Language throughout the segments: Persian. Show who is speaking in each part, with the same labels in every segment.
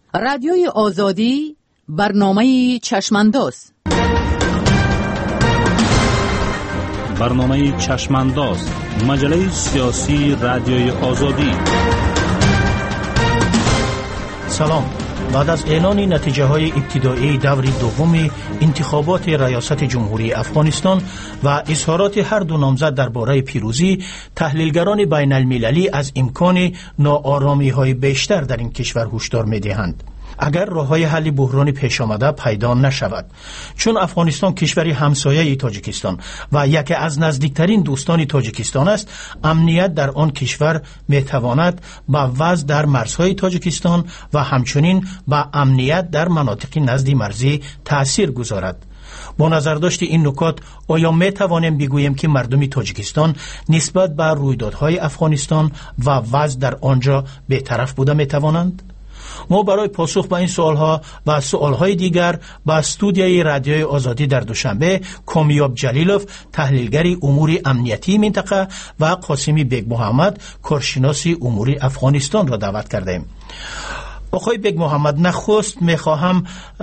Speaker 1: رادیوی آزادی برنامه چشمانداز.
Speaker 2: برنامه چشمانداز، مجله سیاسی رادیوی آزادی.
Speaker 3: سلام. بعد از اعلان نتیجه های ابتدایی دور دوم انتخابات ریاست جمهوری افغانستان و اظهارات هر دو نامزد درباره پیروزی، تحلیلگران بین المللی از امکان ناآرامی های بیشتر در این کشور هشدار می‌دهند اگر راه‌های حل بحران پیش آمده پیدا نشود. چون افغانستان کشوری همسایه تاجیکستان و یکی از نزدیکترین دوستان تاجیکستان است، امنیت در آن کشور میتواند به وضع در مرزهای تاجیکستان و همچنین به امنیت در مناطق نزد مرزی تأثیر گذارد. با نظر داشت این نکات، آیا می توانیم بگوییم که مردم تاجیکستان نسبت به رویدادهای افغانستان و وضع در آنجا بی‌طرف بوده می توانند؟ ما برای پاسخ به این سوالها و سوالهای دیگر با استودیوی رادیوی آزادی در دوشنبه کامیاب جلیلوف، تحلیلگر امور امنیتی منطقه، و قاسمی بیگ محمد، کارشناس امور افغانستان را دعوت کردیم. آقای بیگ محمد، نخست میخواهم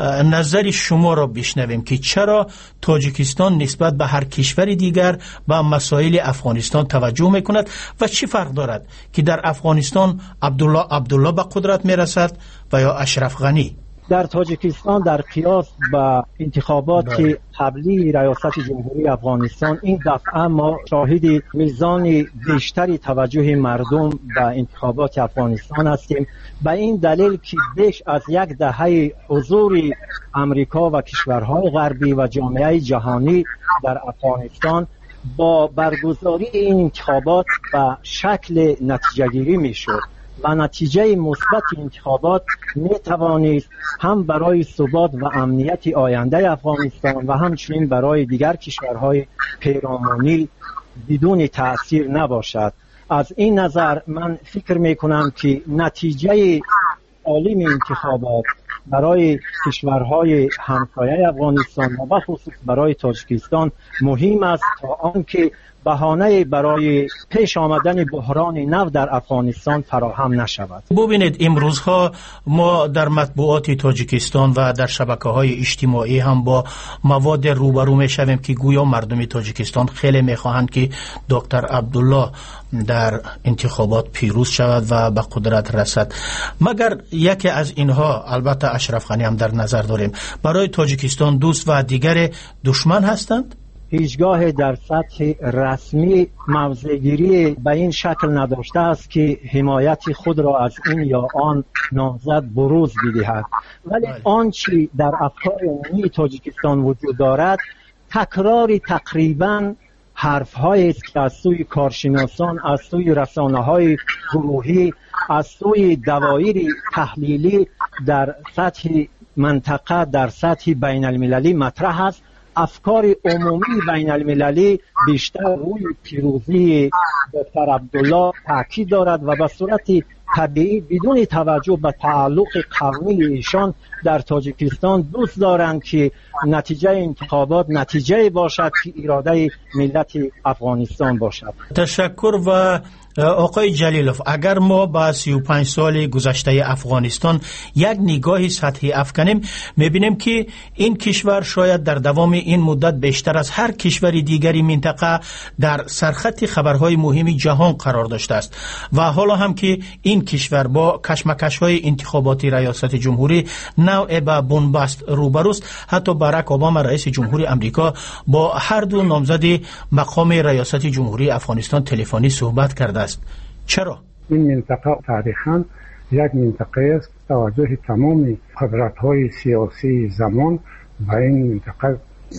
Speaker 3: نظر شما را بشنویم که چرا تاجیکستان نسبت به هر کشور دیگر به مسائل افغانستان توجه میکند و چی فرق دارد که در افغانستان عبدالله به قدرت میرسد و یا اشرف غنی؟
Speaker 4: در تاجیکستان در قیاس با انتخابات قبلی ریاست جمهوری افغانستان، این دفعه ما شاهد میزان بیشتری توجه مردم به انتخابات افغانستان هستیم. به این دلیل که بیش از یک دهه حضور امریکا و کشورهای غربی و جامعه جهانی در افغانستان با برگزاری این انتخابات به شکل نتیجه گیری می شد و نتیجه مثبت انتخابات می توانست هم برای ثبات و امنیت آینده افغانستان و همچنین برای دیگر کشورهای پیرامونی بدون تأثیر نباشد. از این نظر من فکر می کنم که نتیجه عالم انتخابات برای کشورهای همسایه افغانستان و بخصوص برای تاجیکستان مهم است تا آنکه بهانه برای پیش آمدن بحران نو در افغانستان فراهم نشود.
Speaker 3: ببینید، امروزها ما در مطبوعات تاجیکستان و در شبکه‌های اجتماعی هم با مواد روبرو میشویم که گویا مردم تاجیکستان خیلی میخواهند که دکتر عبدالله در انتخابات پیروز شود و به قدرت رسد. مگر یکی از اینها، البته اشرف غنی هم در نظر داریم، برای تاجیکستان دوست و دیگر دشمن هستند؟
Speaker 4: هیچگاه در سطح رسمی موضع‌گیری به این شکل نداشته است که حمایت خود را از این یا آن نامزد بروز بدهد، ولی آنچه در افکار عمومی تاجیکستان وجود دارد تکرار تقریباً حرف‌هایی است که از سوی کارشناسان، از سوی رسانه‌های گروهی، از سوی دوایر تحلیلی در سطح منطقه، در سطح بین المللی مطرح است. افکار عمومی بین المللی بیشتر روی پیروزی دکتر عبدالله تاکید دارد و به صورت طبیعی بدون توجه به تعلق قومی ایشان در تاجیکستان دوست دارند که نتیجه انتخابات نتیجه باشد که اراده ملت افغانستان باشد.
Speaker 3: تشکر. و آقای جلیلوف، اگر ما با 35 سال گذشته افغانستان یک نگاهی سطحی افکنیم، میبینیم که این کشور شاید در دوام این مدت بیشتر از هر کشور دیگری منطقه در سرخط خبرهای مهم جهان قرار داشته است و حالا هم که این کشور با کشمکش‌های انتخاباتی ریاست جمهوری نوع به بنبست روبروست. حتی باراک اوباما رئیس جمهوری آمریکا با هر دو نامزد مقام ریاست جمهوری افغانستان تلفنی صحبت کرده است. چرا؟
Speaker 5: این منطقه تاریخاً یک منطقه است. توجه تمام قدرت‌های سیاسی زمان و این منطقه،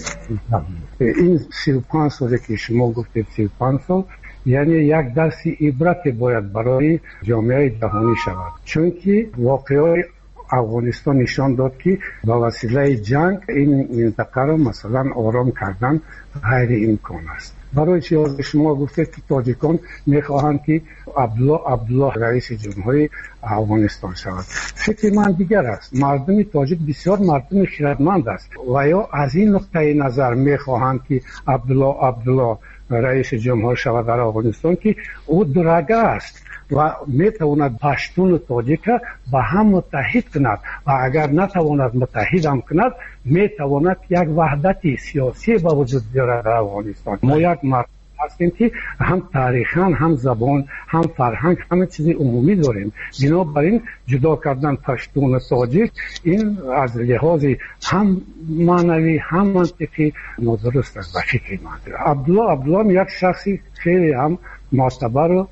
Speaker 5: این 35 سالی که شما گفتید 35 سال، یعنی یک درس عبرت باید برای جامعه جهانی شود، چون که واقعی افغانستان نشان داد که با وسیله جنگ این منطقه را مثلا آرام کردن غیر امکان است. برای چی شما گفتید که تاجیکان میخواهند که عبدالله رئیس جمهوری افغانستان شود؟ فکر من دیگر است. مردم تاجیک بسیار مردم خردمند است و یا از این نقطه نظر میخواهند که عبدالله رئیس جمهور شود در افغانستان که او درگه است و میتواند پشتون و تاجیک با هم متحد کند و اگر نتواند متحد هم کند میتواند یک وحدت سیاسی به وجود بیارد در افغانستان. ما یک مرد هستیم که هم تاریخاً هم زبان هم فرهنگ همه چیز عمومی داریم، بنابراین جدا کردن پشتون و تاجیک این از لحاظ هم معنوی هم منطقی نادرست است. و فکر من عبدالله یک شخصی خیلی هم معتبر و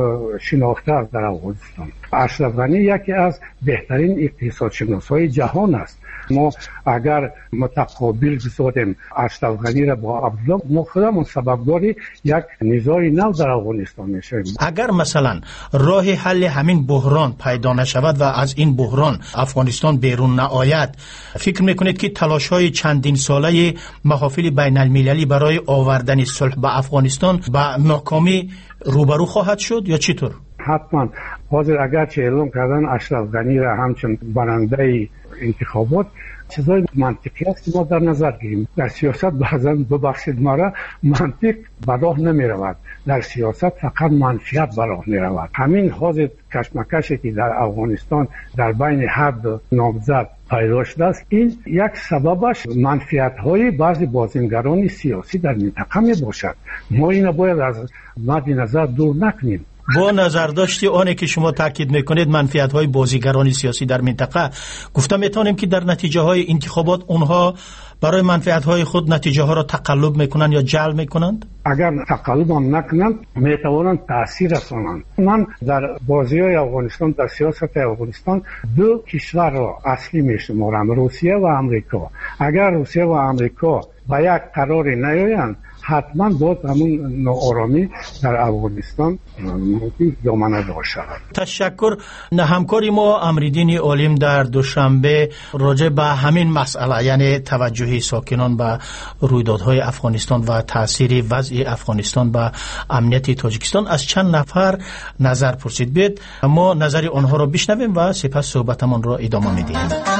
Speaker 5: شناخته است در افغانستان. اشرف غنی یکی از بهترین اقتصادشناسای جهان است. ما اگر متقابل بسازیم اشرف غنی را با عبدالله، ما خودمون سببداری یک نزاع نو در افغانستان میشیم.
Speaker 3: اگر مثلا راه حل همین بحران پیدا نشود و از این بحران افغانستان بیرون نآید، فکر میکنید که تلاش های چندین ساله محافل بین المللی برای آوردن صلح به افغانستان با ناکامی روبرو خواهد شد یا چطور؟
Speaker 5: حتما. حاضر اگر چه اعلام کردن اشرف غنی را همچون برنده انتخابات، چیزای منطقی است که ما در نظر گیریم. در سیاست بعضا ببخشید ما را منطق به راه نمی رود، در سیاست فقط منفیت به راه می رود. همین حاضر کشمکشی که در افغانستان در بین هر دو نامزد پیدا شده است، این یک سببش منفیت های بعضی بازیگران سیاسی در منطقه می باشد. ما این باید از مد نظر دور نکنیم.
Speaker 3: با نظر داشتی آنه که شما تاکید میکنید منفیت های بازیگران سیاسی در منطقه، گفتم میتونیم که در نتیجه های انتخابات اونها برای منفعت های خود نتیجه ها را تقلب میکنند یا جلب میکنند؟
Speaker 5: اگر تقلب هم نکنند میتوانند تاثیر رسانند. من در بازی های افغانستان، در سیاست افغانستان دو کشور را اصلی میشمارم، روسیه و امریکا. اگر روسیه و امریکا با یک قراری نیایند، حتما باید همون ناآرامی در افغانستان ممکن دامنه دار شود.
Speaker 3: تشکر. همکاری ما امریدین عالم در دوشنبه راجع به همین مسئله، یعنی توجه ساکنان به رویدادهای افغانستان و تاثیر وضع افغانستان به امنیت تاجیکستان، از چند نفر نظر پرسید. بید ما نظر آنها را بشنویم و سپس صحبتمان را ادامه میدیم.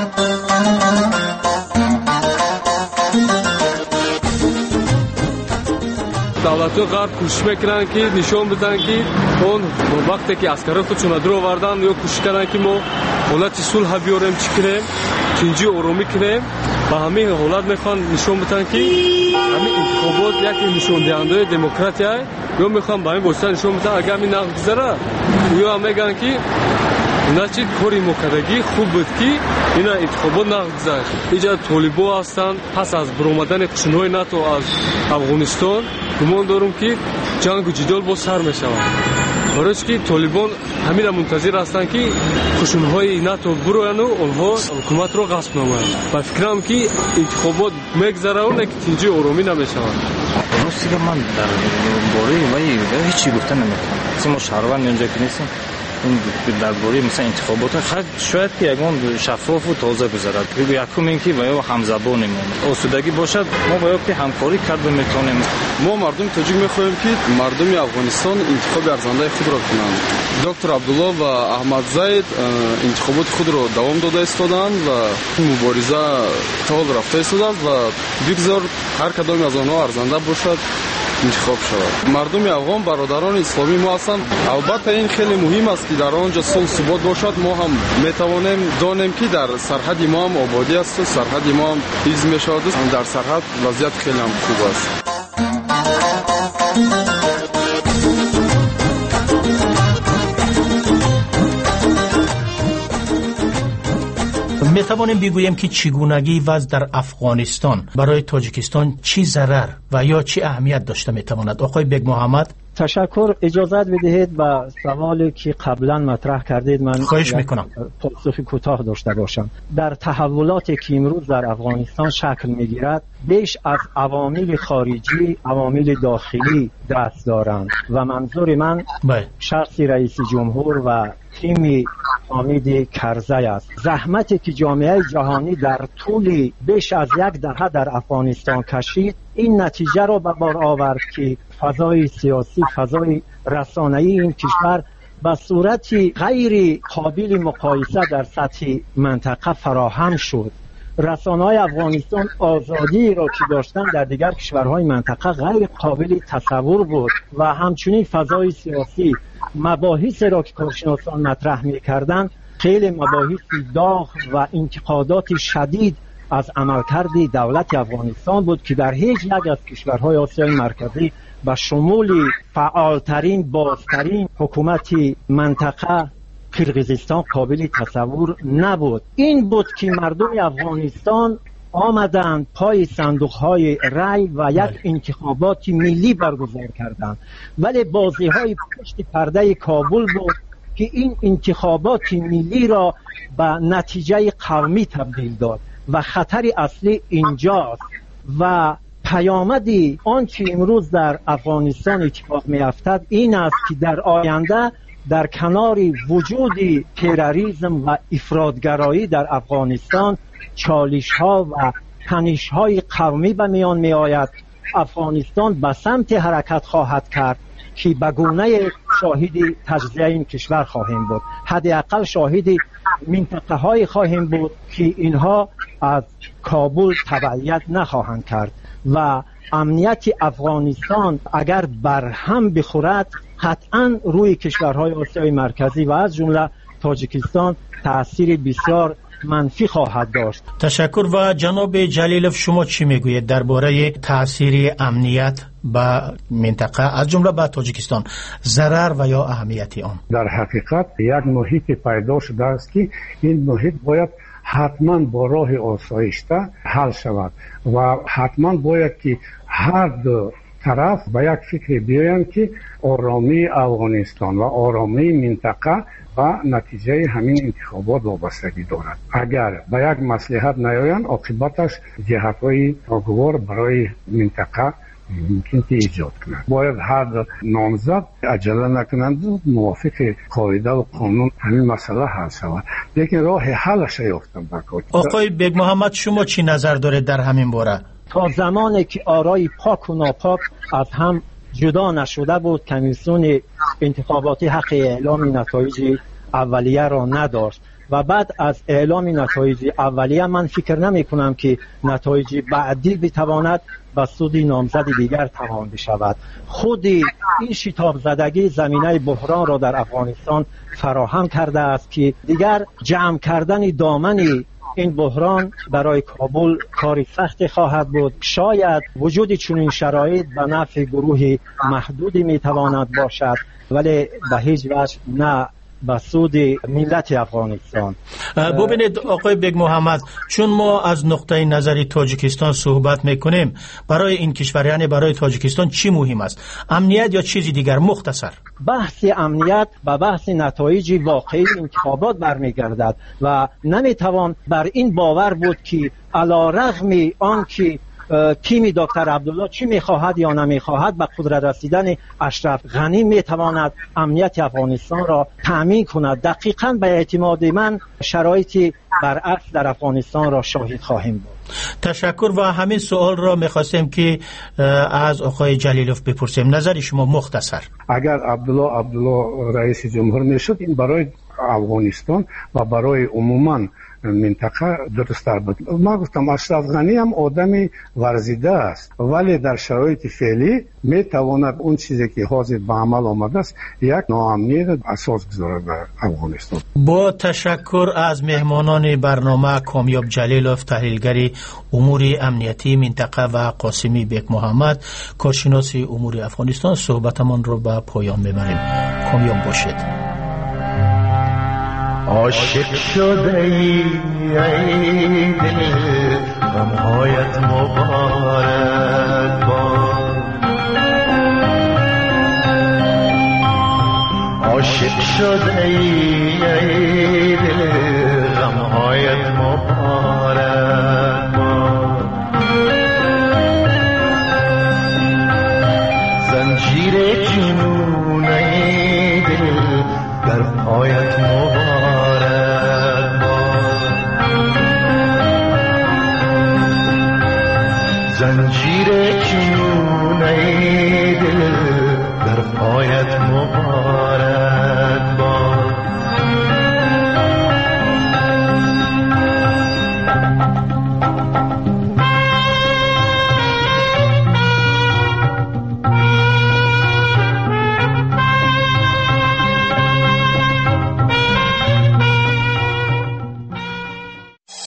Speaker 6: دولت‌ها غرب کوشش میکنن که نشون بدن که اون وقتی که عسکرای خودشون درو آوردن یا کوشش کردن که ما حالت صلح بیاریم، چی کنیم، چنجی آرامی کنیم، و همین حالت میخوان نشون بدن که همین انتخابات یک نشون دهنده دموکراسی است، یا میخوان با این واسطه نشون بدن اگر می نقد گذره یا میگن که نچید کاری مکردگی خوب بود که اینا انتخابات نقد گذاشت. اینجا طالبان هستند. پس از برآمدن قشنهای ناتو از افغانستان گمان دارم که جنگ و جدال با سر می شود، برای که طالبان همین منتظر هستند که قشنهای ناتو برویند و آنها حکومت را غصب نمایند. و فکرم که انتخابات میگذره و نتیجه آرامی نمی شود.
Speaker 7: درسته که من در باره هیچی گفته نمیتونم. ما شهروند اینجا که نیستیم، این درباره مثلا انتخابات شاید که یکم شفاف و تازه گذرد. یکم این که باید همزبانیم، آسودگی باشد، ما باید که همکاری کرد میتونیم.
Speaker 6: ما مردم تاجیک میخواهیم که مردم افغانستان انتخاب ارزنده خود را کنند. دکتر عبدالله و احمد زید انتخابات خود را دوام داده ایستادند و مبارزه طول رفته ایستادند و بگذار هر کدام از آنها ارزنده باشد انتخاب شود. مردم افغان برادران اسلامی ما هستند. البته این خیلی مهم است که در آنجا صلح ثبات باشد. ما هم میتوانیم دانیم که در سرحد ما هم آبادی است و سرحد ما هم حفظ میشود. در سرحد وضعیت خیلی هم خوب است.
Speaker 3: می توانیم بگوییم که چگونگی وضع در افغانستان برای تاجیکستان چی ضرر و یا چی اهمیت داشته می تواند؟ آقای بیگ محمد.
Speaker 4: تشکر. اجازت بدهید با سوالی که قبلا مطرح کردید من
Speaker 3: خواهش میکنم
Speaker 4: پاسخ کوتاه داشته باشم. در تحولاتی که امروز در افغانستان شکل میگیرد، بیش از عوامل خارجی عوامل داخلی دست دارند و منظور من شخص رئیس جمهور و تیم حامد کرزی است. زحمتی که جامعه جهانی در طول بیش از یک دهه در افغانستان کشید، این نتیجه را به بار آورد که فضای سیاسی، فضای رسانه‌ای این کشور به صورت غیر قابل مقایسه در سطح منطقه فراهم شد رسانه‌های افغانستان آزادی را که داشتن در دیگر کشورهای منطقه غیر قابل تصور بود و همچنین فضای سیاسی مباحث را که کارشناسان مطرح می‌کردند خیلی مباحث داغ و انتقادات شدید از عملکرد دولت افغانستان بود که در هیچ یک از کشورهای آسیای مرکزی به شمول فعالترین بازترین حکومت منطقه قرقیزستان قابل تصور نبود. این بود که مردم افغانستان آمدند پای صندوق‌های رای و یک انتخابات ملی برگزار کردند، ولی بازی‌های پشت پرده کابل بود که این انتخابات ملی را به نتیجه قومی تبدیل داد و خطر اصلی اینجاست و پیامدی آنچه امروز در افغانستان اتفاق می‌افتد این است که در آینده در کنار وجود تروریسم و افراطگرایی در افغانستان چالش‌ها و تنش‌های قومی به میان می‌آید. افغانستان به سمت حرکت خواهد کرد که به گونه شاهد تجزیه این کشور خواهیم بود، حداقل شاهد منطقه‌های خواهیم بود که اینها از کابل تبعیت نخواهند کرد و امنیت افغانستان اگر برهم بخورد قطعاً روی کشورهای آسیای مرکزی و از جمله تاجیکستان تأثیر بسیار منفی خواهد داشت.
Speaker 3: تشکر. و جناب جلیلوف شما چی میگویید درباره تأثیر امنیت به منطقه از جمله به تاجیکستان، ضرر و یا اهمیت آن؟
Speaker 5: در حقیقت یک محیط پیدا شده است که این محیط باید حتما با راه آسایشته حل شود و حتما باید که هر دو طرف به یک فکر بیایند که آرامی افغانستان و آرامی منطقه و نتیجه همین انتخابات وابستگی دارد. اگر به یک مصلحت نیایند عاقبتش جهت‌های ناگوار برای منطقه ممکن که ایجاد کنند. باید هر نامزد عجله نکنند و موافق قاعده و قانون همین مسئله حل شود، لیکن راه حلش یافتن بکار.
Speaker 3: آقای بیگ محمد شما چی نظر دارید در همین باره؟
Speaker 4: تا زمانی که آرای پاک و ناپاک از هم جدا نشده بود کمیسیون انتخاباتی حق اعلام نتایج اولیه را نداشت و بعد از اعلام نتایج اولیه من فکر نمی کنم که نتایج بعدی بتواند به سود نامزد دیگر تمام بشود. خود این شتاب زدگی زمینه بحران را در افغانستان فراهم کرده است که دیگر جمع کردن دامن این بحران برای کابل کاری سخت خواهد بود. شاید وجود چنین شرایط به نفع گروه محدودی میتواند باشد ولی به هیچ وجه نه به سود ملت افغانستان.
Speaker 3: ببینید آقای بیگ محمد، چون ما از نقطه نظر تاجیکستان صحبت میکنیم، برای این کشور یعنی برای تاجیکستان چی مهم است؟ امنیت یا چیزی دیگر؟ مختصر.
Speaker 4: بحث امنیت به بحث نتایج واقعی انتخابات برمیگردد و نمیتوان بر این باور بود که علیرغم آنکه تیم دکتر عبدالله چی میخواهد یا نمیخواهد به قدرت رسیدن اشرف غنی میتواند امنیت افغانستان را تأمین کند. دقیقاً به اعتماد من شرایطی برعکس در افغانستان را شاهد خواهیم بود.
Speaker 3: تشکر. و همین سوال را میخواستیم که از آقای جلیلوف بپرسیم، نظر شما مختصر.
Speaker 5: اگر عبدالله رئیس جمهور میشد این برای افغانستان و برای عموما منطقه درست بود. ما گفتم اشرف غنی هم آدمی ورزیده است ولی در شرایط فعلی میتواند اون چیزی که حاضر به عمل آمده است یک ناامنیت اساس بذارد در افغانستان.
Speaker 3: با تشکر از مهمانان برنامه کامیاب جلیلوف تحلیلگر امور امنیتی منطقه و قاسمی بیگ محمد کارشناس امور افغانستان، صحبتمان را به پایان میبریم. کامیاب باشید.
Speaker 8: عاشق شده ای دل غمهایت مبارک باد، عاشق شده ای دل غمهایت مبارک باد، زنجیر جنون ای دل در پایت مبارک، زنجیر جنون ای